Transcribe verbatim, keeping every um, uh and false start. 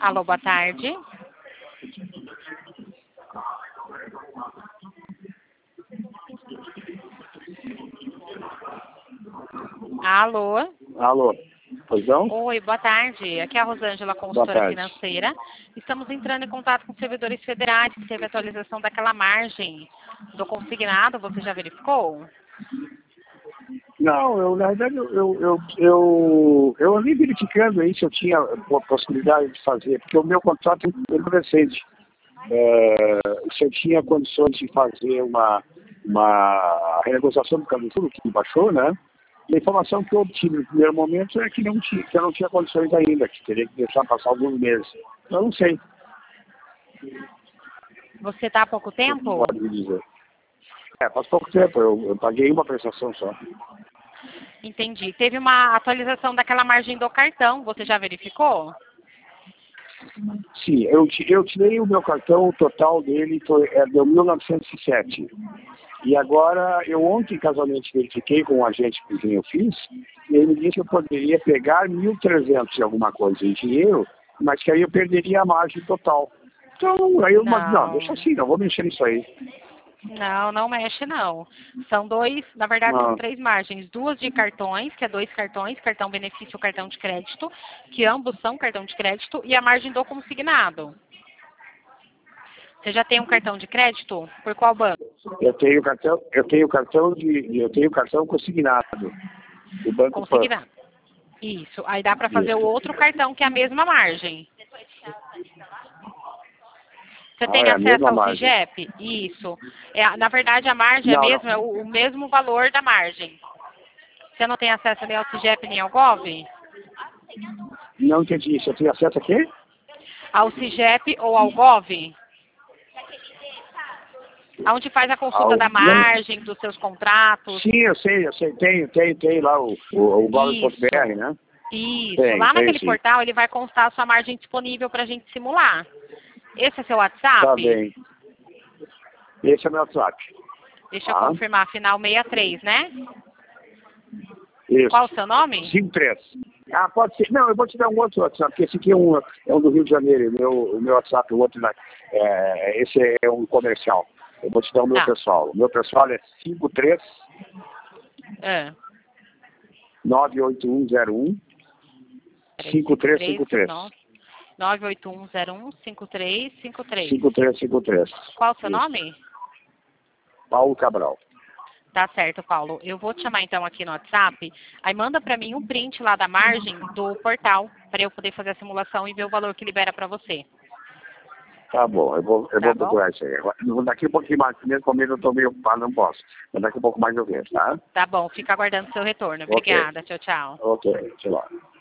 Alô, boa tarde. Alô? Alô, pois não? Oi, boa tarde. Aqui é a Rosângela, consultora financeira. Estamos entrando em contato com os servidores federais, que teve atualização daquela margem do consignado, você já verificou? Não, eu, na verdade, eu, eu, eu, eu, eu andei verificando aí se eu tinha a possibilidade de fazer, porque o meu contrato é muito recente. É, se eu tinha condições de fazer uma, uma renegociação do câmbio que baixou, né? E a informação que eu obtive no primeiro momento é que, não tinha, que eu não tinha condições ainda, que teria que deixar passar alguns meses. Eu não sei. Você está há pouco tempo? Pode me dizer. É, faz pouco tempo, eu, eu paguei uma prestação só. Entendi. Teve uma atualização daquela margem do cartão, você já verificou? Sim, eu, eu tirei o meu cartão, o total dele foi, é, deu mil novecentos e sete. E agora, eu ontem casualmente verifiquei com o agente com quem eu fiz, e ele me disse que eu poderia pegar mil e trezentos e alguma coisa em dinheiro, mas que aí eu perderia a margem total. Então, aí eu, Não. mas, não, deixa assim, não vou mexer nisso aí. Não, não mexe não. São dois, na verdade Não. são três margens, duas de cartões, que é dois cartões, cartão benefício, cartão de crédito, que ambos são cartão de crédito, e a margem do consignado. Você já tem um cartão de crédito? Por qual banco? Eu tenho cartão, eu tenho cartão de, eu tenho cartão consignado. Do Banco Pan. Consignado. Isso. Aí dá para fazer Isso. o outro cartão, que é a mesma margem. Você Ah, tem é a acesso mesma ao margem. CIGEP? Isso. É, na verdade, a margem é, Não, mesmo, não. é o, o mesmo valor da margem. Você não tem acesso nem ao CIGEP nem ao GOV? Não entendi isso. Eu tenho acesso a quê? Ao CIGEP ou ao GOV? Onde faz a consulta Ao... da margem, dos seus contratos. Sim, eu sei, eu sei. Tenho, tenho, tenho lá o, o, o gov.br, né? Isso. Tem, Lá tem, naquele sim. portal ele vai constar a sua margem disponível para a gente simular. Esse é seu Tá WhatsApp? bem. Esse é o meu WhatsApp. Deixa eu Ah, confirmar, final sessenta e três, né? isso. Qual o seu nome? cinco três. Ah, pode ser. Não, eu vou te dar um outro WhatsApp, porque esse aqui é um, é um do Rio de Janeiro. O meu, o meu WhatsApp, o outro, é, esse é um comercial. Eu vou te dar o meu Tá. pessoal. O meu pessoal é cinco três É. nove oito um zero um cinco três cinco três. nove oito um zero um cinco três cinco três. cinco três cinco três. Qual o seu Isso. nome? Paulo Cabral. Tá certo, Paulo. Eu vou te chamar então aqui no WhatsApp. Aí manda pra mim um print lá da margem do portal para eu poder fazer a simulação e ver o valor que libera pra você. Tá bom, eu vou, eu Tá vou bom? procurar isso aí. Agora, daqui um pouquinho mais, primeiro comigo eu tô meio ocupado, não posso. Mas daqui um pouco mais eu vejo, tá? Tá bom, fica aguardando o seu retorno. Ok. Obrigada. Tchau, tchau. Ok, tchau.